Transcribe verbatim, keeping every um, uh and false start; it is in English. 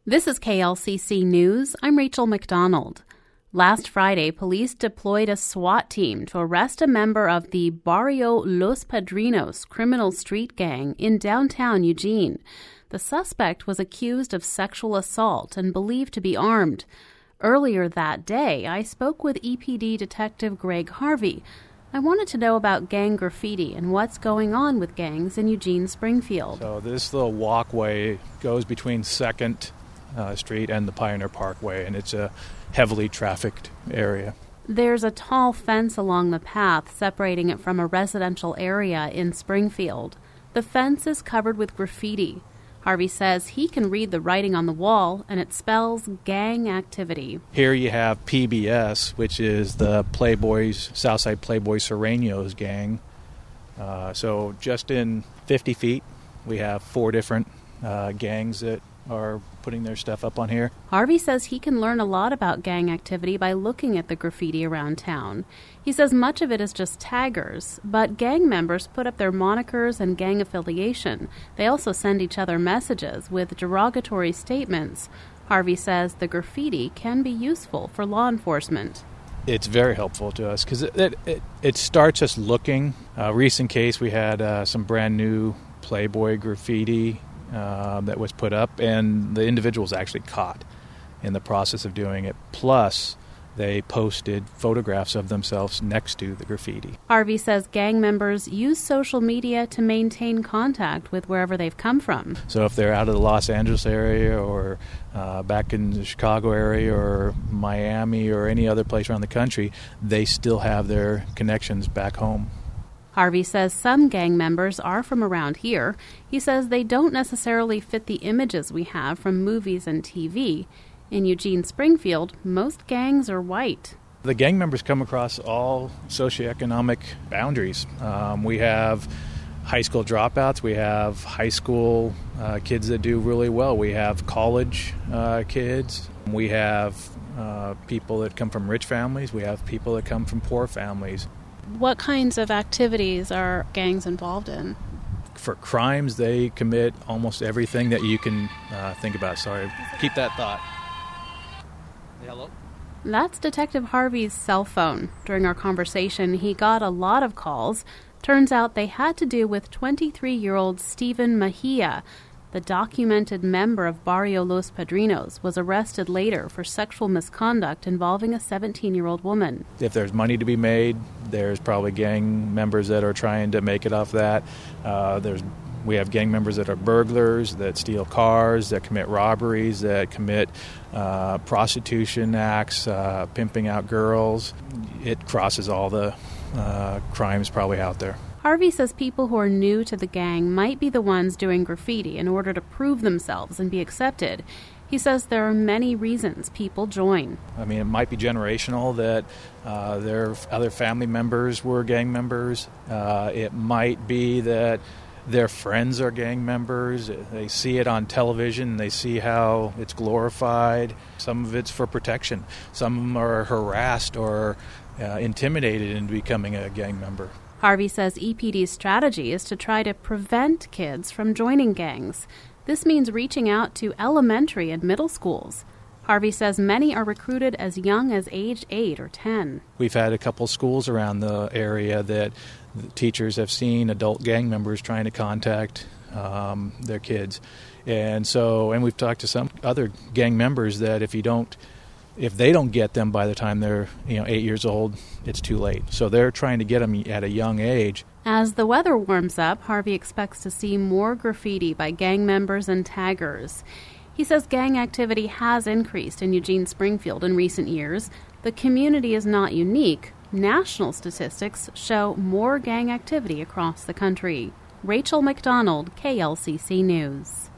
This is K L C C News. I'm Rachel McDonald. Last Friday, police deployed a SWAT team to arrest a member of the Barrio Los Padrinos criminal street gang in downtown Eugene. The suspect was accused of sexual assault and believed to be armed. Earlier that day, I spoke with E P D Detective Greg Harvey. I wanted to know about gang graffiti and what's going on with gangs in Eugene Springfield. So this little walkway goes between second uh, Street and the Pioneer Parkway, and it's a heavily trafficked area. There's a tall fence along the path separating it from a residential area in Springfield. The fence is covered with graffiti. Harvey says he can read the writing on the wall, and it spells gang activity. Here you have P B S, which is the Playboys, Southside Playboy Serranos gang. Uh, so just in fifty feet, we have four different uh, gangs that are putting their stuff up on here. Harvey says he can learn a lot about gang activity by looking at the graffiti around town. He says much of it is just taggers, but gang members put up their monikers and gang affiliation. They also send each other messages with derogatory statements. Harvey says the graffiti can be useful for law enforcement. It's very helpful to us because it, it, it, it starts us looking. A recent case, we had uh, some brand new Playboy graffiti Uh, that was put up, and the individual was actually caught in the process of doing it. Plus, they posted photographs of themselves next to the graffiti. Harvey says gang members use social media to maintain contact with wherever they've come from. So if they're out of the Los Angeles area or uh, back in the Chicago area or Miami or any other place around the country, they still have their connections back home. Harvey says some gang members are from around here. He says they don't necessarily fit the images we have from movies and T V. In Eugene Springfield, most gangs are white. The gang members come across all socioeconomic boundaries. Um, we have high school dropouts. We have high school uh, kids that do really well. We have college uh, kids. We have uh, people that come from rich families. We have people that come from poor families. What kinds of activities are gangs involved in? For crimes, they commit almost everything that you can uh, think about. Sorry, keep that thought. Hello? That's Detective Harvey's cell phone. During our conversation, he got a lot of calls. Turns out they had to do with twenty-three-year-old Stephen Mejia. The documented member of Barrio Los Padrinos was arrested later for sexual misconduct involving a seventeen-year-old woman. If there's money to be made, there's probably gang members that are trying to make it off that. Uh, there's we have gang members that are burglars, that steal cars, that commit robberies, that commit uh, prostitution acts, uh, pimping out girls. It crosses all the uh, crimes probably out there. Harvey says people who are new to the gang might be the ones doing graffiti in order to prove themselves and be accepted. He says there are many reasons people join. I mean, it might be generational that uh, their other family members were gang members. Uh, it might be that their friends are gang members. They see it on television. They see how it's glorified. Some of it's for protection. Some are harassed or uh, intimidated into becoming a gang member. Harvey says E P D's strategy is to try to prevent kids from joining gangs. This means reaching out to elementary and middle schools. Harvey says many are recruited as young as age eight or ten. We've had a couple schools around the area that the teachers have seen adult gang members trying to contact um, their kids. And so, and we've talked to some other gang members that if you don't If they don't get them by the time they're, you know, eight years old, it's too late. So they're trying to get them at a young age. As the weather warms up, Harvey expects to see more graffiti by gang members and taggers. He says gang activity has increased in Eugene Springfield in recent years. The community is not unique. National statistics show more gang activity across the country. Rachel McDonald, K L C C News.